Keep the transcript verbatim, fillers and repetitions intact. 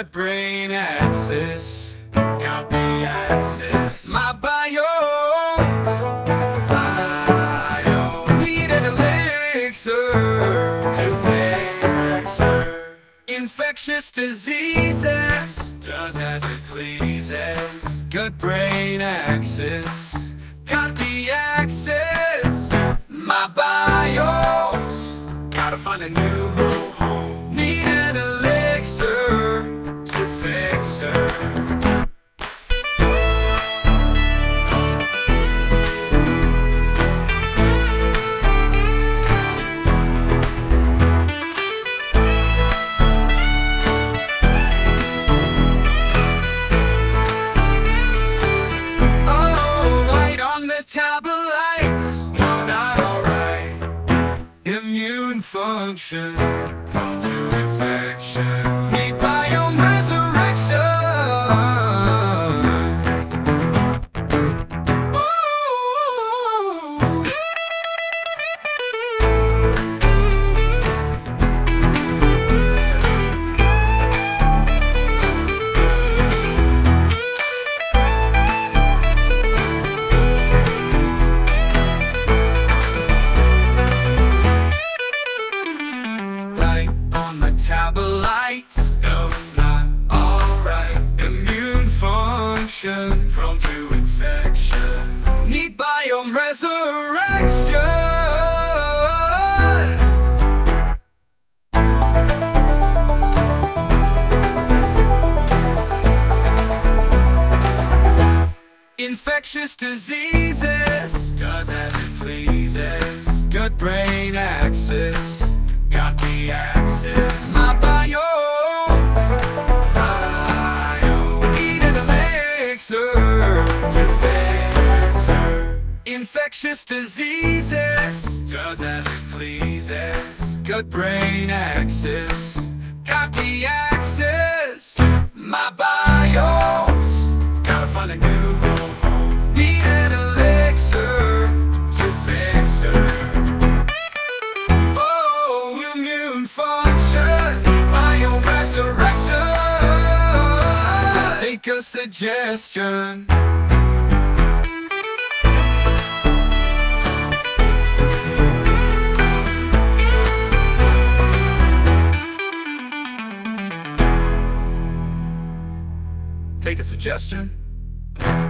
Gut brain axis, got the axis. My bio, bio. Need an elixir to fix her. Infectious diseases, does as it pleases. Gut brain axis, got the axis. My bios, gotta find a new home. Need an elixir to fix her. Metabolites, no, not alright. Immune function, prone to infection. Need biome resurrection. Ooh. Metabolites, no, not alright. Immune function, prone to infection. Need biome resurrection. Infectious diseases, does as it pleases. Gut brain axis, got the axis. My bio, bio. Need an elixir to fix her. Infectious diseases, does as it pleases. Gut brain axis, got the axis. My bios, gotta find a new home. Need an elixir to fix her. Resurrection. Take a suggestion. Take a suggestion.